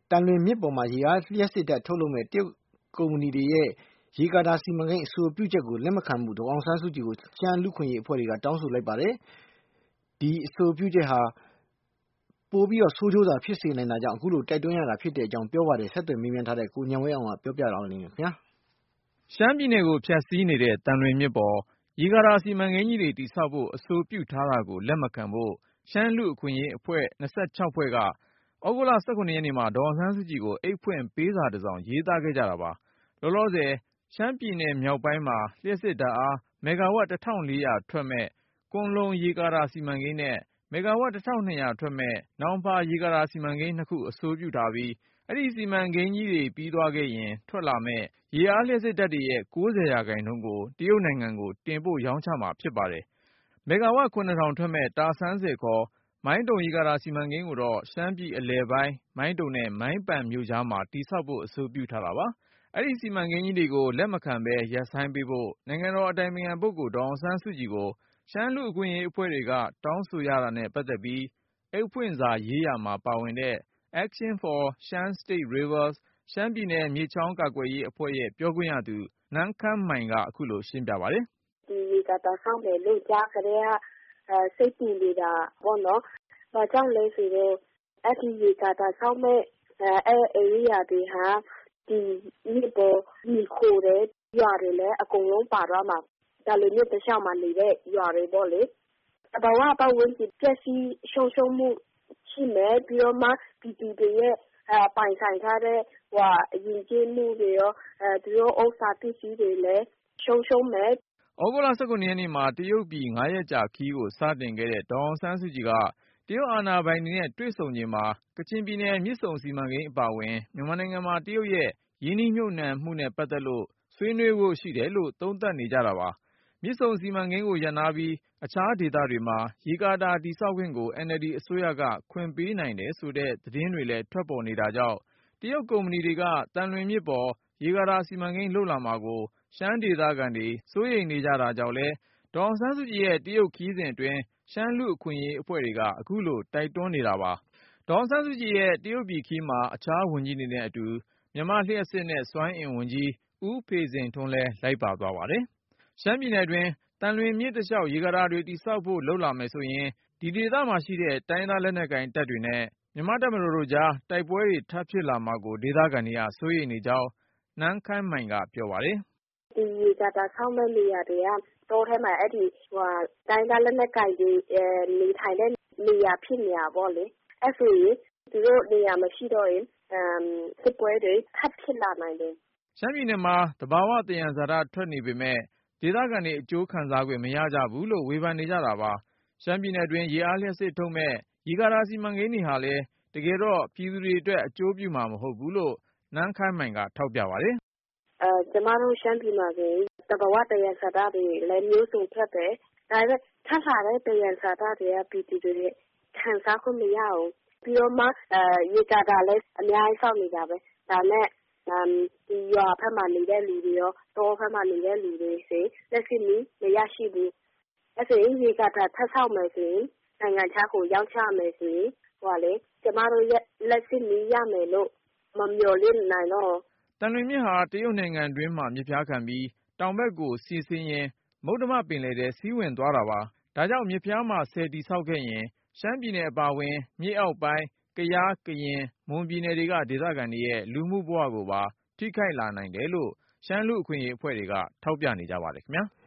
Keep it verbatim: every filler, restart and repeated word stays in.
တန်လွင်မြစ်ပေါ်မှာရေအားလျှပ်စစ်ဓာတ်ထုတ်လုပ်မဲ့တရုတ်ကုမ္ပဏီတွေရဲ့ရေကာတာစီမံကိန်းအဆိုပြုချက်ကိုလက်မခံမှုဒေါ်အောင်ဆန်းစုကြည်ကိုရှမ်းလူ့အခွင့်အရေးအဖွဲ့တွေကတောင်းဆိုလိုက်ပါတယ်။ဒီအဆိုပြုချက်ဟာပိုပြီးတော့ဆိုးကျိုးသာဖြစ်စေနိုင်တာကြောင့်အခုလိုတိုက်တွန်းရတာဖြစ်တဲ့အကြောင်းပြောပါတယ်။ဆက်သွယ်မေးမြန်းထားတဲ့ကိုဉာဏ်ဝင်းအောင်ကပြောပြပါလိမ့်မယ်ခင်ဗျာ။ရှမ်းပြည်နယ်ကိုဖြတ်စီးနေတဲ့တန်လွင်မြစ်ပေါ်ရေကာတာစီမံကိန်းကြီးတွေတည်ဆောက်ဖို့အဆိုပြုထားတာကိုလက်မခံဖို့ရှမ်းလူ့အခွင့်အရေးအဖွဲ့၂၆ဖွဲ့ကသြဂုတ်လ၁၇ရက်နေ့မှာဒေါ်အောင်ဆန်းစုကြည်ကိုအိတ်ဖွင့်ပေးစာတစ်စောင်ရေးသားခဲ့ကြတာပါ။လောလောဆယ်ရှမ်းပြည်နယ်မြောက်ပိုင်းမှာလျှပ်စစ်ဓာတ်အားမဂါဝပ်တစ်ထောင်လေးရာထွက်မဲ့ကွမ်းလုံရေကာတာစီမံကိန်းနဲ့မဂါဝပ်တစ်ထောင်နှစ်ရာထွက်မဲ့နောင်ဖာရေကာတာစီမံကိန်းနှစ်ခုအဆိုပြုထားပြီးအဲ့ဒီစီမံကိန်းကြီးတွေပြီးသွားခဲ့ရင်ထွက်လာမဲ့ရေအားလျှပ်စစ်ဓာတ်တွေရဲ့၉၀ရာခိုင်နှုန်းကိုတရုတ်နိုင်ငံကိုတင်ပို့ရောင်းချမှာဖြစ်ပါတယ်။မဂါဝပ်ခုနှစ်ထောင်ထွက်မဲ့တာဆန်းဆယ်ခေါ်မိုင်းတုံရေကာတာစီမံကိန်းကိုတော့ရှမ်းပြည်အလယ်ပိုင်းမိုင်းတုံနဲ့မိုင်းပန်မြို့ကြားမှာတည်ဆောက်ဖို့အဆိုပြုထားတာပါ။အဲ့ဒီစီမံကိန်းကြီးတွေကိုလက်မခံဘဲရပ်ဆိုင်းပေးဖို့နိုင်ငံတော်အတိုင်ပင်ခံပုဂ္ဂိုလ်ဒေါ်အောင်ဆန်းစုကြည်ကိုရှမ်းလူ့အခွင့်အရေးအဖွဲ့တွေကတောင်းဆိုရတာနဲ့ပတ်သက်ပြီးအိတ်ဖွင့်စာရေးရာမှာပါဝင်တဲ့ Action for Shan State Rivers ရှမ်းပြည်နယ်မြစ်ချောင်းကာကွယ်ရေးအဖွဲ့ရဲ့ပြောခွင့်ရသူနန်းခမ်းမိုင်ကအခုလိုရှင်းပြပါတယ်။ဒီရေကာတာဆောက်မယ်လို့ကြားကြတဲ့အဲစိတ်ပူနေတာပေါ့နော်။ဘာကြောင့်လဲဆိုတော့အဲ့ဒီရေကာတာဆောက်မဲ့အဲအဲ area တွေဟာဒီမြစ်ပေါ်မြစ်ခိုတဲ့ရွာတွေလည်းအကုန်လုံးပါသွားမှာဒါလိုမျိုးတစ်လျှောက်မှာနေတဲ့ရွာတွေပေါ့လေ။ဘာဝပတ်ဝန်းကျင်ပျက်စီးရှုံးရှုံးမှုရှိမယ်ပြီးတော့မှပြည်သူတွေရဲ့အဲပိုင်ဆိုင်ထားတဲ့ဟိုအရင်ကျင်းမှုတွေရောအဲသူတို့ဥစ္စာပစ္စည်းတွေလည်းရှုံးရှုံးမယ်။ဩဂုတ်လ၁၇ရက်နေ့မှာတရုတ်ပြည်၅ရက်ကြာခရီးကိုစတင်ခဲ့တဲ့ဒေါ်အောင်ဆန်းစုကြည်ကတရုတ်အာဏာပိုင်တွေနဲ့တွေ့ဆုံချိန်မှာကချင်ပြည်နယ်မြစ်ဆုံစီမံကိန်းအပါအဝင်မြန်မာနိုင်ငံမှာတရုတ်ရဲ့ရင်းနှီးမြှုပ်နှံမှုနဲ့ပတ်သက်လို့ဆွေးနွေးဖို့ရှိတယ်လို့သုံးသပ်နေကြတာပါ။မြစ်ဆုံစီမံကိန်းကိုရပ်နားပြီးအခြားဒေသတွေမှာရေကာတာတည်ဆောက်ခွင့်ကို အင်န်အယ်လ်ဒီအစိုးရကခွင့်ပေးနိုင်တယ်ဆိုတဲ့သတင်းတွေလည်းထွက်ပေါ်နေတာကြောင့်တရုတ်ကုမ္ပဏီတွေကတန်လွင်မြစ်ပေါ်ရေကာတာစီမံကိန်းလုပ်လာမှာကိုရှမ်းဒေသခံတွေစိုးရိမ်နေကြတာကြောင့်လဲဒေါ်အောင်ဆန်းစုကြည်ရဲ့တရုတ်ခရီးစဉ်အတွင်းရှမ်းလူ့အခွင့်အရေးအဖွဲ့တွေကအခုလိုတိုက်တွန်းနေတာပါ။ဒေါ်အောင်ဆန်းစုကြည်ရဲ့တရုတ်ပြည်ခရီးမှာအခြားဝန်ကြီးတွေနဲ့အတူမြန်မာလျှပ်စစ်နဲ့စွမ်းအင်ဝန်ကြီးဦးဖေဇင်ထွန်းလည်းလိုက်ပါသွားပါတယ်။ရှမ်းပြည်နယ်တွင်းတန်လွင်မြစ်တလျှောက်ရေကာတာတွေတည်ဆောက်ဖို့လုပ်လာမယ်ဆိုရင်ဒီဒေသမှာရှိတဲ့တိုင်းသားလက်နက်ကိုင်တပ်တွေနဲ့မြန်မာ့တပ်မတော်တို့ကြားတိုက်ပွဲတွေထပ်ဖြစ်လာမှာကိုဒေသခံတွေကစိုးရိမ်နေကြောင်းနန်းခမ်းမိုင်ကပြောပါတယ်။ဒီရေကာတာဆောက်မဲ့နေရာတွေကတောထဲမှာအဲ့ဒီဟိုတိုင်းသားလက်နက်ကိုင်တွေအဲနေထိုင်တဲ့နေရာဖြစ်နေတာပေါ့လေ။အဲ့ဆိုရင်သူတို့နေရာမရှိတော့ရင်အမ်စစ်ပွဲတွေထပ်ဖြစ်လာနိုင်တယ်။ရှမ်းပြည်နယ်မှာသဘာဝသယံဇာတထွက်နေပေမဲ့ဒေသခံတွေအကျိုးခံစားခွင့်မရကြဘူးလို့ဝေဖန်နေကြတာပါ။ရှမ်းပြည်နယ်တွင်းရေအားလျှပ်စစ်ထုတ်မဲ့ရေကာတာစီမံကိန်းတွေဟာလည်းတကယ်တော့ပြည်သူတွေအတွက်အကျိုးပြုမှာမဟုတ်ဘူးလို့နန်းခမ်းမိုင်ကထောက်ပြပါတယ်။အဲကျမတို့ရှမ်းပြည်မှာဆိုသဘာဝသယံဇာတတွေလည်းမျိုးစုံထွက်တယ်။ဒါပေမဲ့ထပ်လာတဲ့သယံဇာတတွေကပြည်သူတွေခံစားခွင့်မရဘူး။ပြီးတော့မှအဲရေကာတာလည်းအများကြီးစောက်နေတာပဲ။ဒါနဲ့အမ်ဒီရွာဖက်မှာနေတဲ့လူတွေရောတောဖက်မှာနေတဲ့လူတွေစီလက်ရှိမီမရရှိဘူး။အဲ့ဆိုရင်ရေကာတာထပ်ဆောက်မယ်ဆိုရင်နိုင်ငံခြားကိုရောက်ချမယ်ဆိုရင်ဟိုလေကျမတို့ရဲ့လက်ရှိမီရမယ်လို့မမျှော်လင့်နိုင်တော့တန်လွင်မြစ်ဟာတရုတ်နိုင်ငံတွင်းမှာမြစ်ဖျားခံပြီးတောင်ဘက်ကိုစီးဆင်းရင်မုတ္တမပင်လယ်ထဲစီးဝင်သွားတာပါ။ဒါကြောင့်မြစ်ဖျားမှာဆည်တည်ဆောက်ခဲ့ရင်ရှမ်းပြည်နယ်အပါအဝင်မြစ်အောက်ပိုင်းကယားကရင်မွန်ပြည်နယ်တွေကဒေသခံတွေရဲ့လူမှုဘဝကိုပါထိခိုက်လာနိုင်တယ်လို့ရှမ်းလူ့အခွင့်အရေးအဖွဲ့တွေကထောက်ပြနေကြပါတယ်ခင်ဗျာ။